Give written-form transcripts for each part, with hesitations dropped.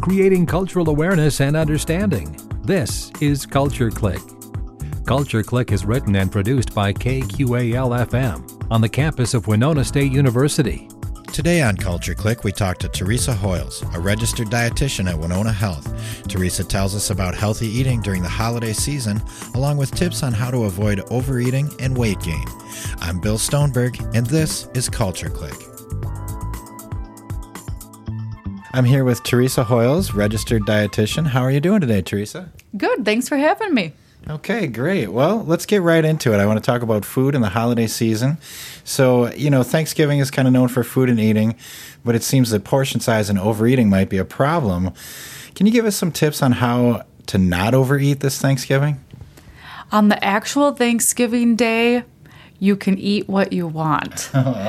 creating cultural awareness and understanding. This is Culture Click. Culture Click is written and produced by KQAL-FM on the campus of Winona State University. Today on Culture Click, we talk to Teresa Hoyles, a registered dietitian at Winona Health. Teresa tells us about healthy eating during the holiday season, along with tips on how to avoid overeating and weight gain. I'm Bill Stoneberg, and this is Culture Click. I'm here with Teresa Hoyles, registered dietitian. How are you doing today, Teresa? Good. Thanks for having me. Okay, great. Well, let's get right into it. I want to talk about food in the holiday season. So, Thanksgiving is kind of known for food and eating, but it seems that portion size and overeating might be a problem. Can you give us some tips on how to not overeat this Thanksgiving? On the actual Thanksgiving day, you can eat what you want.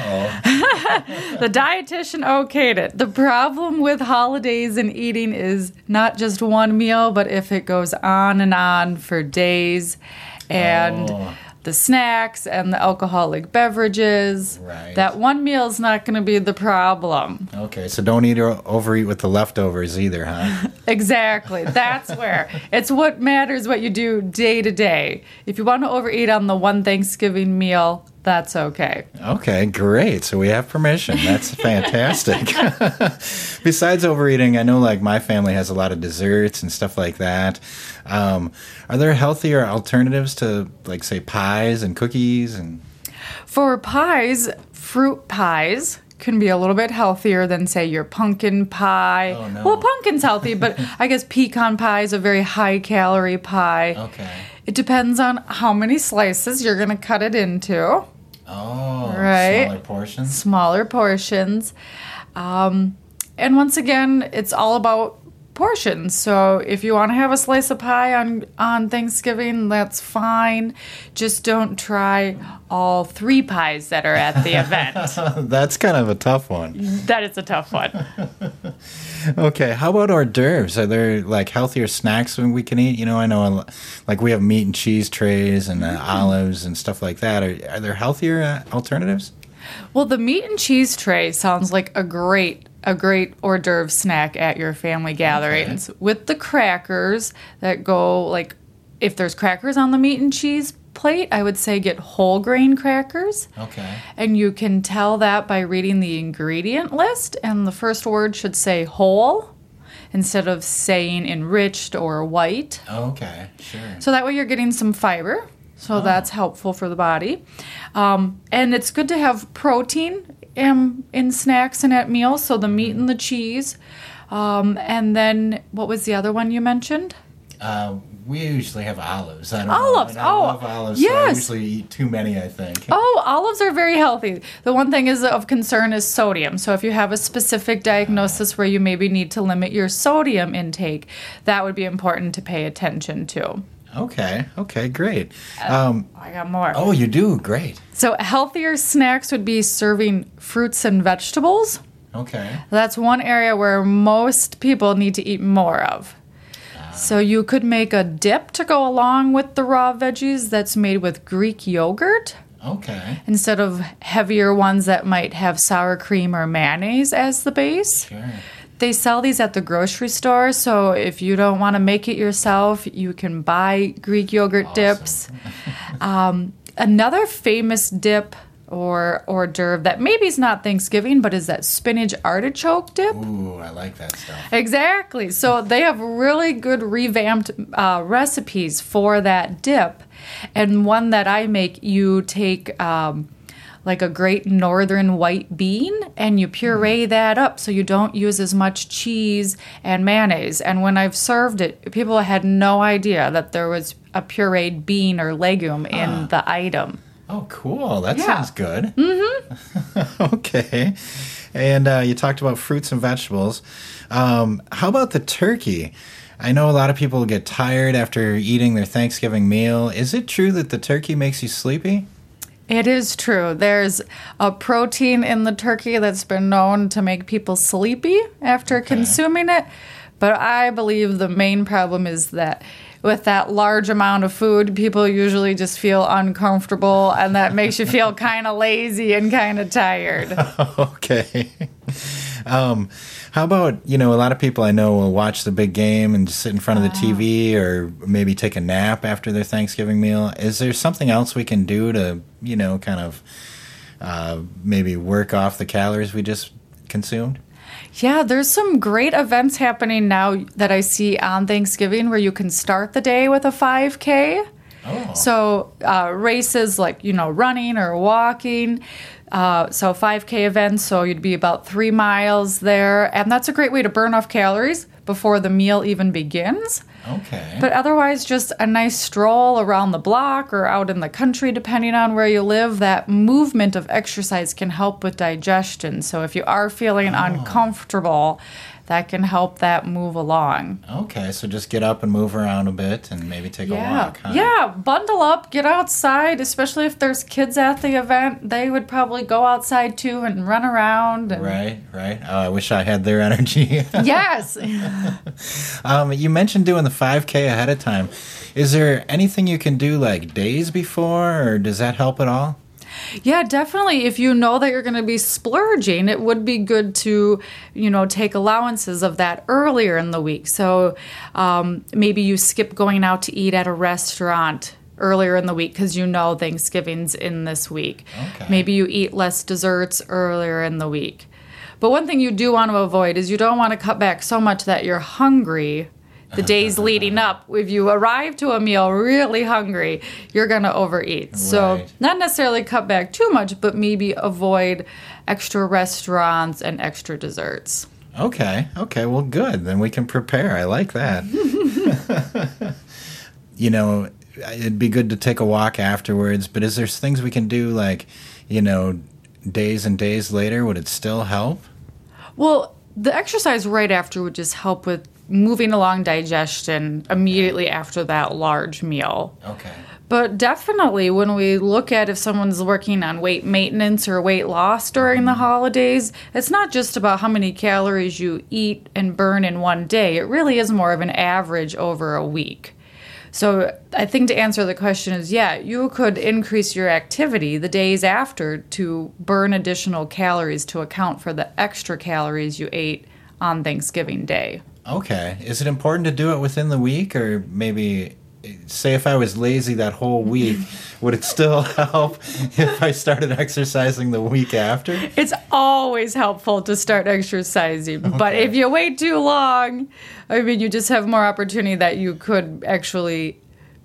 The dietitian okayed it. The problem with holidays and eating is not just one meal, but if it goes on and on for days, and the snacks and the alcoholic beverages, right. That one meal is not going to be the problem. Okay, so don't eat or overeat with the leftovers either, huh? Exactly. That's where. It's what matters what you do day to day. If you want to overeat on the one Thanksgiving meal, that's okay. Okay, great. So we have permission. That's fantastic. Besides overeating, I know my family has a lot of desserts and stuff like that. Are there healthier alternatives to say pies and cookies? And for pies, fruit pies can be a little bit healthier than, say, your pumpkin pie. Oh, no. Well, pumpkin's healthy, but I guess pecan pie is a very high-calorie pie. Okay. It depends on how many slices you're going to cut it into. Oh, right. Smaller portions? Smaller portions. And once again, it's all about portions. So if you want to have a slice of pie on Thanksgiving, that's fine. Just don't try all 3 pies that are at the event. That's kind of a tough one. That is a tough one. Okay, how about hors d'oeuvres? Are there healthier snacks we can eat? I know we have meat and cheese trays and olives and stuff like that. Are there healthier alternatives? Well, the meat and cheese tray sounds like a great hors d'oeuvre snack at your family gatherings. Okay. With the crackers that go, if there's crackers on the meat and cheese plate, I would say get whole grain crackers. Okay. And you can tell that by reading the ingredient list, and the first word should say whole instead of saying enriched or white. Okay, sure. So that way you're getting some fiber. So that's helpful for the body. And it's good to have protein in snacks and at meals, so the meat and the cheese. And then, what was the other one you mentioned? We usually have olives. I love olives, yes. So I usually eat too many, I think. Oh, olives are very healthy. The one thing of concern is sodium. So if you have a specific diagnosis where you maybe need to limit your sodium intake, that would be important to pay attention to. Okay, great. I got more. Oh, you do? Great. So healthier snacks would be serving fruits and vegetables. Okay. That's one area where most people need to eat more of. So you could make a dip to go along with the raw veggies that's made with Greek yogurt. Okay. Instead of heavier ones that might have sour cream or mayonnaise as the base. Sure. They sell these at the grocery store, so if you don't want to make it yourself, you can buy Greek yogurt dips. Another famous dip or hors d'oeuvre that maybe is not Thanksgiving, but is that spinach artichoke dip. Ooh, I like that stuff. Exactly. So they have really good revamped recipes for that dip. And one that I make, you take a Great Northern white bean, and you puree that up so you don't use as much cheese and mayonnaise. And when I've served it, people had no idea that there was a pureed bean or legume in the item. Oh, cool. That sounds good. Mm-hmm. Okay. And you talked about fruits and vegetables. How about the turkey? I know a lot of people get tired after eating their Thanksgiving meal. Is it true that the turkey makes you sleepy? It is true. There's a protein in the turkey that's been known to make people sleepy after consuming it. But I believe the main problem is that with that large amount of food, people usually just feel uncomfortable, and that makes you feel kind of lazy and kind of tired. Okay. How about, a lot of people I know will watch the big game and just sit in front of the TV or maybe take a nap after their Thanksgiving meal. Is there something else we can do to, kind of maybe work off the calories we just consumed? Yeah, there's some great events happening now that I see on Thanksgiving where you can start the day with a 5K. Oh. So races like, running or walking. So 5K events, so you'd be about 3 miles there. And that's a great way to burn off calories before the meal even begins. Okay. But otherwise, just a nice stroll around the block or out in the country, depending on where you live. That movement of exercise can help with digestion. So if you are feeling uncomfortable, that can help that move along. Okay, so just get up and move around a bit and maybe take a walk, huh? Yeah, bundle up, get outside, especially if there's kids at the event. They would probably go outside too and run around. And Right. Oh, I wish I had their energy. Yes. You mentioned doing the 5K ahead of time. Is there anything you can do like days before, or does that help at all? Yeah, definitely. If you know that you're going to be splurging, it would be good to, take allowances of that earlier in the week. So maybe you skip going out to eat at a restaurant earlier in the week because Thanksgiving's in this week. Okay. Maybe you eat less desserts earlier in the week. But one thing you do want to avoid is you don't want to cut back so much that you're hungry the days leading up. If you arrive to a meal really hungry, you're going to overeat. So Right. not necessarily cut back too much, but maybe avoid extra restaurants and extra desserts. Okay, well, good. Then we can prepare. I like that. It'd be good to take a walk afterwards, but is there things we can do like, days and days later? Would it still help? Well, the exercise right after would just help with moving along digestion immediately after that large meal. Okay. But definitely when we look at if someone's working on weight maintenance or weight loss during the holidays, it's not just about how many calories you eat and burn in one day. It really is more of an average over a week. So I think to answer the question is, you could increase your activity the days after to burn additional calories to account for the extra calories you ate on Thanksgiving Day. Okay. Is it important to do it within the week, or maybe, say if I was lazy that whole week, would it still help if I started exercising the week after? It's always helpful to start exercising, but if you wait too long, you just have more opportunity that you could actually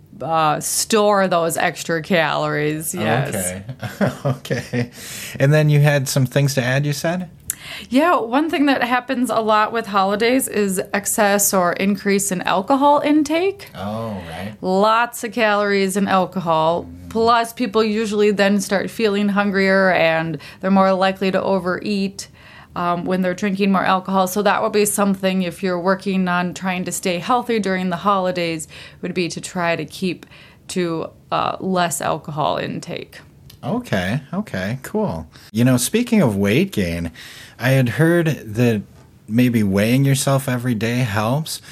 store those extra calories. Yes. Okay. And then you had some things to add, you said? Yeah, one thing that happens a lot with holidays is excess or increase in alcohol intake. Oh, right. Lots of calories in alcohol. Plus, people usually then start feeling hungrier and they're more likely to overeat when they're drinking more alcohol. So that would be something, if you're working on trying to stay healthy during the holidays, would be to try to keep to less alcohol intake. Okay, cool. Speaking of weight gain, I had heard that maybe weighing yourself every day helps,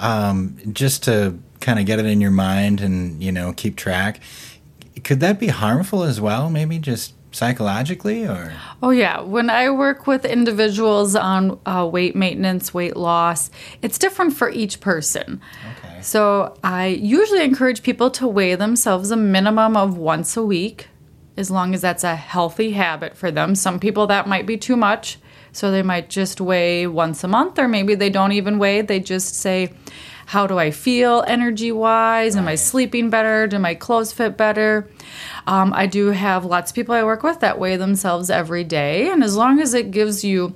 just to kind of get it in your mind and, keep track. Could that be harmful as well, maybe just psychologically, or? Oh, yeah. When I work with individuals on weight maintenance, weight loss, it's different for each person. Okay. So I usually encourage people to weigh themselves a minimum of once a week, as long as that's a healthy habit for them. Some people that might be too much, so they might just weigh once a month, or maybe they don't even weigh. They just say, how do I feel energy-wise? Am I sleeping better? Do my clothes fit better? I do have lots of people I work with that weigh themselves every day, and as long as it gives you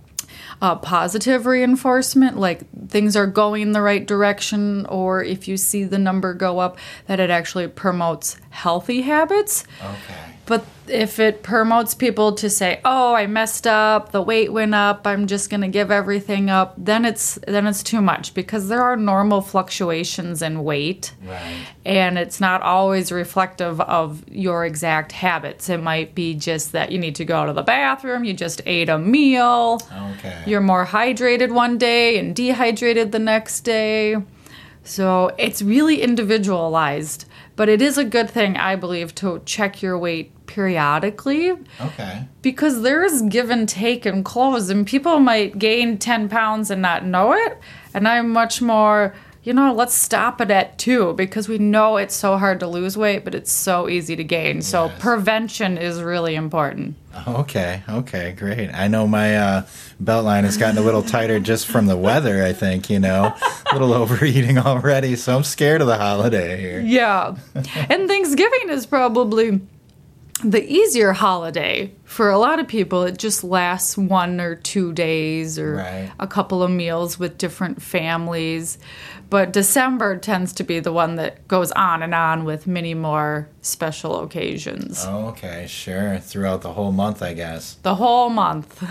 positive reinforcement, like things are going the right direction, or if you see the number go up, that it actually promotes healthy habits. Okay. But if it promotes people to say, oh, I messed up, the weight went up, I'm just going to give everything up, then it's too much, because there are normal fluctuations in weight. Right. And it's not always reflective of your exact habits. It might be just that you need to go to the bathroom, you just ate a meal, Okay. you're more hydrated one day and dehydrated the next day. So it's really individualized But it is a good thing, I believe, to check your weight periodically. Okay. Because there's give and take in clothes, and people might gain 10 pounds and not know it. And I'm much more, let's stop it at 2, because we know it's so hard to lose weight, but it's so easy to gain. So prevention is really important. Okay, great. I know my belt line has gotten a little tighter just from the weather, I think, a little overeating already, so I'm scared of the holiday here. Yeah. And Thanksgiving is probably the easier holiday for a lot of people. It just lasts 1 or 2 days or a couple of meals with different families. But December tends to be the one that goes on and on with many more special occasions. Okay, sure. Throughout the whole month, I guess. The whole month.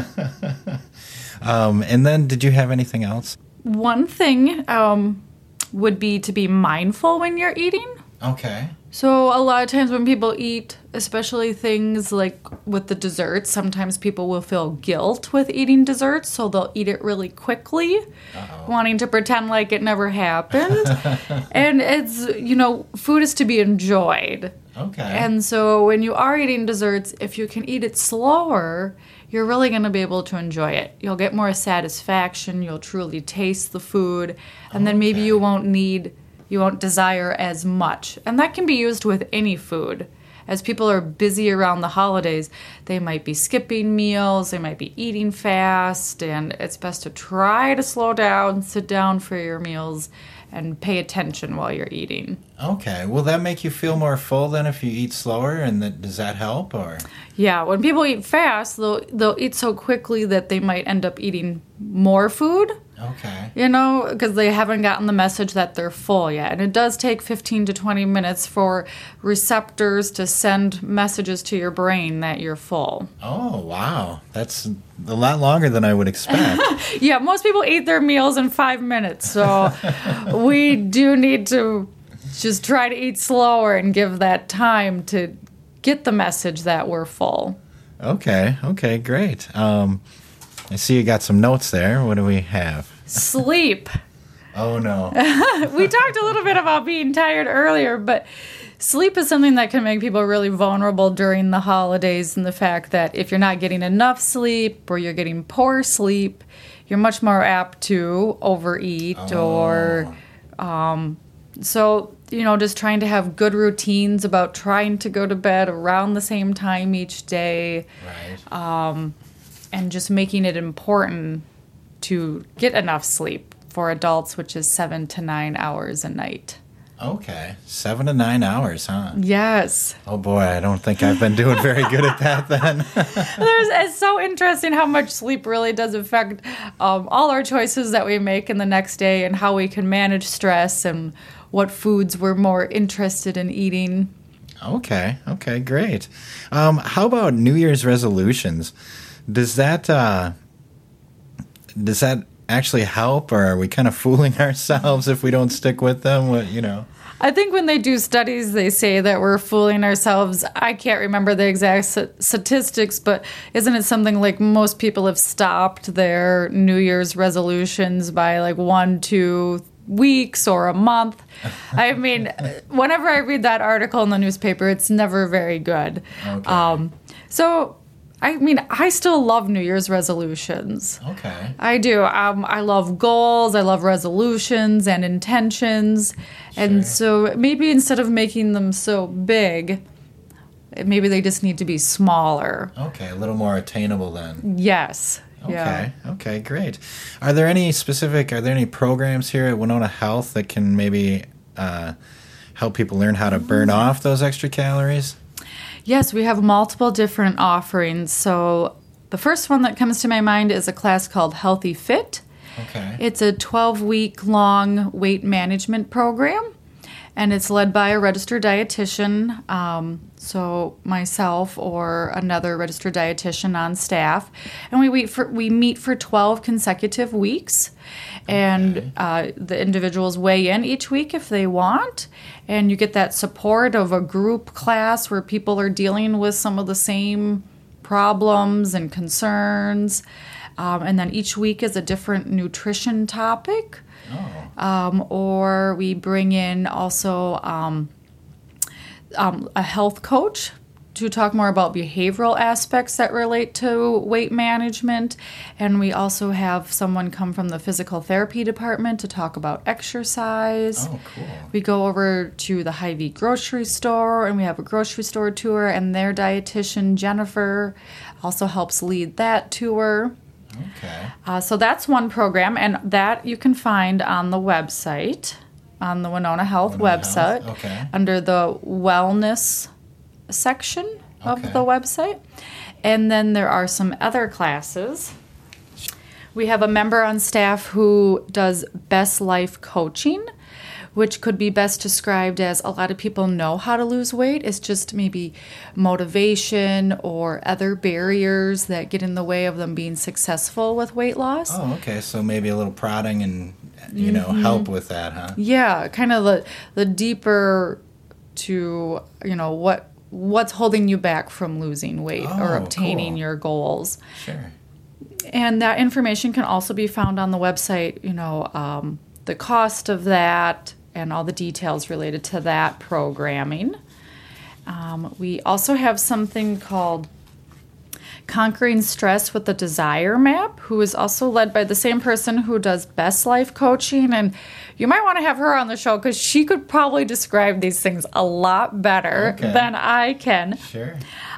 And then did you have anything else? One thing would be to be mindful when you're eating. Okay. So a lot of times when people eat, especially things like with the desserts, sometimes people will feel guilt with eating desserts, so they'll eat it really quickly, wanting to pretend like it never happened. And it's, food is to be enjoyed. Okay. And so when you are eating desserts, if you can eat it slower, you're really going to be able to enjoy it. You'll get more satisfaction, you'll truly taste the food, and then maybe you won't desire as much. And that can be used with any food. As people are busy around the holidays, they might be skipping meals, they might be eating fast, and it's best to try to slow down, sit down for your meals, and pay attention while you're eating. Okay. Will that make you feel more full then if you eat slower, and does that help, or? Yeah, when people eat fast, they'll eat so quickly that they might end up eating more food. Okay. Because they haven't gotten the message that they're full yet. And it does take 15 to 20 minutes for receptors to send messages to your brain that you're full. Oh, wow. That's a lot longer than I would expect. Yeah, most people eat their meals in 5 minutes. So we do need to just try to eat slower and give that time to get the message that we're full. Okay, great. I see you got some notes there. What do we have? Sleep. Oh, no. We talked a little bit about being tired earlier, but sleep is something that can make people really vulnerable during the holidays, and the fact that if you're not getting enough sleep or you're getting poor sleep, you're much more apt to overeat so, just trying to have good routines about trying to go to bed around the same time each day. Right. And just making it important to get enough sleep for adults, which is 7 to 9 hours a night. Okay. 7 to 9 hours, huh? Yes. Oh, boy, I don't think I've been doing very good at that then. It's so interesting how much sleep really does affect all our choices that we make in the next day, and how we can manage stress and what foods we're more interested in eating. Okay, great. How about New Year's resolutions? Does that actually help, or are we kind of fooling ourselves if we don't stick with them? I think when they do studies, they say that we're fooling ourselves. I can't remember the exact statistics, but isn't it something like most people have stopped their New Year's resolutions by 1, 2 weeks or a month? I mean, whenever I read that article in the newspaper, it's never very good. Okay. I still love New Year's resolutions. Okay. I do. I love goals. I love resolutions and intentions. Sure. And so maybe instead of making them so big, maybe they just need to be smaller. Okay, a little more attainable then. Yes. Okay. Yeah. Okay, great. Are there any programs here at Winona Health that can maybe help people learn how to burn off those extra calories? Yes, we have multiple different offerings. So the first one that comes to my mind is a class called Healthy Fit. Okay. It's a 12-week-long weight management program, and it's led by a registered dietitian, so myself or another registered dietitian on staff. And we meet for 12 consecutive weeks, and the individuals weigh in each week if they want, and you get that support of a group class where people are dealing with some of the same problems and concerns. And then each week is a different nutrition topic. Oh. Or we bring in also a health coach to talk more about behavioral aspects that relate to weight management. And we also have someone come from the physical therapy department to talk about exercise. Oh, cool. We go over to the Hy-Vee grocery store, and we have a grocery store tour, and their dietitian, Jennifer, also helps lead that tour. Okay. So that's one program, and that you can find on the website, on the Winona Health website, Okay. under the wellness section of Okay. the website. And then there are some other classes. We have a member on staff who does Best Life coaching, which could be best described as a lot of people know how to lose weight. It's just maybe motivation or other barriers that get in the way of them being successful with weight loss. Oh, okay. So maybe a little prodding and, help with that, huh? Yeah, kind of the deeper to, what's holding you back from losing weight or obtaining cool. your goals. Sure. And that information can also be found on the website, the cost of that and all the details related to that programming. We also have something called Conquering Stress with the Desire Map, who is also led by the same person who does Best Life coaching. And you might want to have her on the show because she could probably describe these things a lot better than I can. Sure.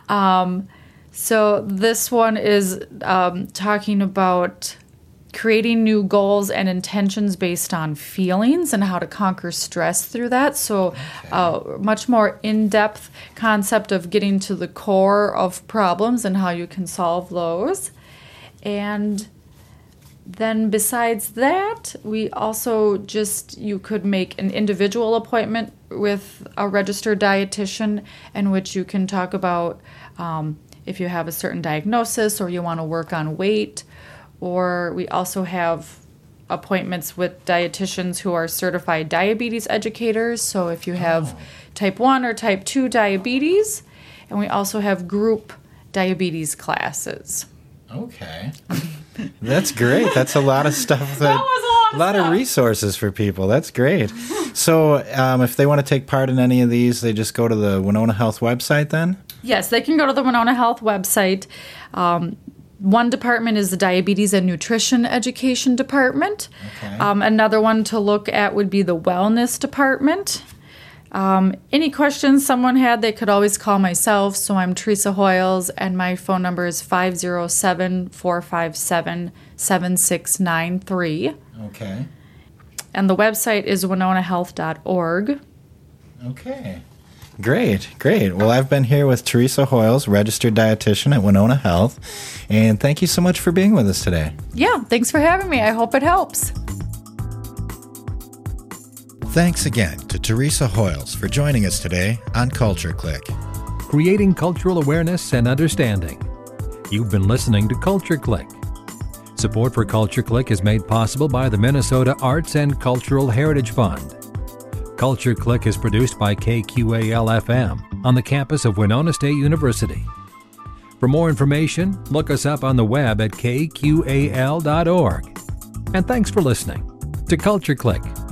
So this one is talking about creating new goals and intentions based on feelings and how to conquer stress through that. So much more in-depth concept of getting to the core of problems and how you can solve those. And then besides that, we also you could make an individual appointment with a registered dietitian in which you can talk about if you have a certain diagnosis or you want to work on weight. Or we also have appointments with dietitians who are certified diabetes educators. So if you have type 1 or type 2 diabetes, and we also have group diabetes classes. Okay. That's great. That's a lot of stuff. That was a lot of resources for people. That's great. So if they want to take part in any of these, they just go to the Winona Health website then? Yes, they can go to the Winona Health website. One department is the Diabetes and Nutrition Education Department. Okay. Another one to look at would be the Wellness Department. Any questions someone had, they could always call myself. So I'm Teresa Hoyles, and my phone number is 507-457-7693. Okay. And the website is winonahealth.org. Okay. Great. Well, I've been here with Teresa Hoyles, registered dietitian at Winona Health, and thank you so much for being with us today. Yeah, thanks for having me. I hope it helps. Thanks again to Teresa Hoyles for joining us today on Culture Click. Creating cultural awareness and understanding. You've been listening to Culture Click. Support for Culture Click is made possible by the Minnesota Arts and Cultural Heritage Fund. Culture Click is produced by KQAL-FM on the campus of Winona State University. For more information, look us up on the web at kqal.org. And thanks for listening to Culture Click.